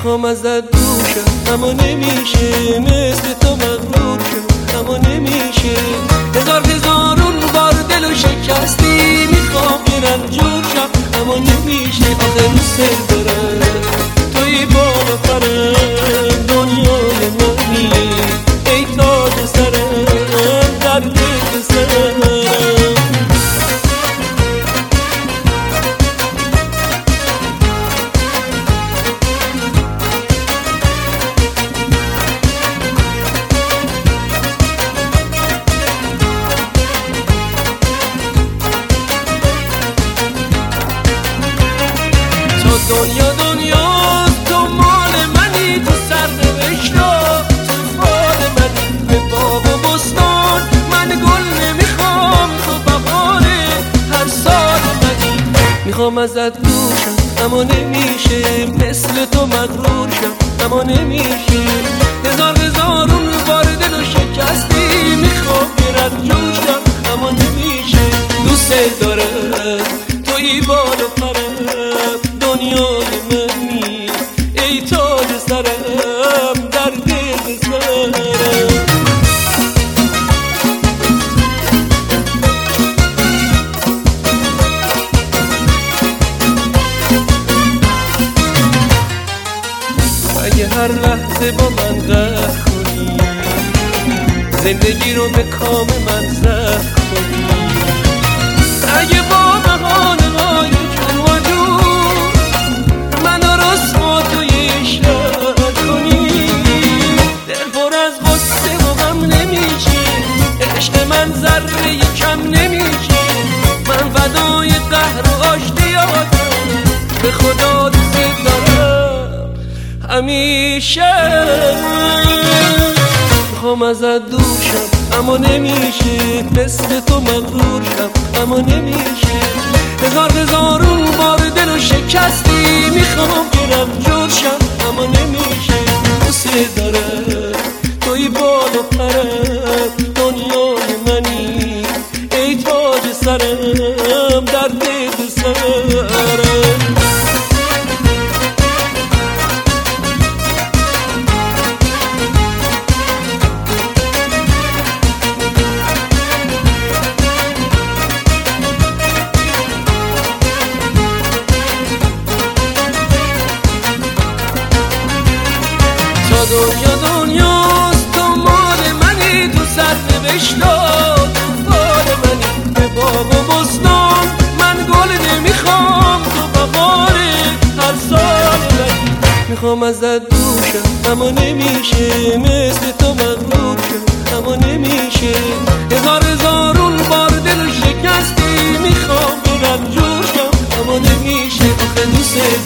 میخوام ازت دور شم اما نمیشه، مثل تو مغرور شم اما نمیشه. هزارون بار دلو شکستی، میخوام یه رنجور شم اما نمیشه. آخه دوست دارم توی بالا پرم، دنیای منی ای تاج سرم، در دل سرم. دنیا تو مال منی، تو سرنوشتا تو فال منی. به باغ و بستان من گل نمیخوام، تو بهار هر سال منی. میخوام ازت دور شم اما نمیشه، مثل تو مغرور شم اما نمیشه. هزارون بار دلو شکستی، میخوام یه رنجور شم اما نمیشه. دوست دارم توی بال و پرم، دنیای منی ای تاج سرم، در دل سرم. اگه هر لحظه با من قهر کنی، زندگی رو به کام من زهر کنی. اگه با بهانه‌های جون و جون منو رسوا توی عشق کنی، دل پر از غصه و غم نمیشه، عشق من ذره کم نمیشه. من فدای قهر و آشتیاتم، به خدا دوست دارم همیشه. میخوام ازت دور شم اما نمیشه، مثل تو مغرور شم اما نمیشه. هزارون بار دلو شکستی، میخوام برم جور شم اما نمیشه. دوست دارم توی بال و پرم، دنیای منی ای تاج سرم، در دل سرم. دنیاست تو مال منی، تو سرنوشتا تو فال منی. به باغ و بستان من گل نمیخوام، تو بهار هر سال منی. میخوام ازت دور شم اما نمیشه، مثل تو مغرور شم اما نمیشه. هزارون بار دل شکستی، میخوام برم جور شم اما نمیشه. آخه دوست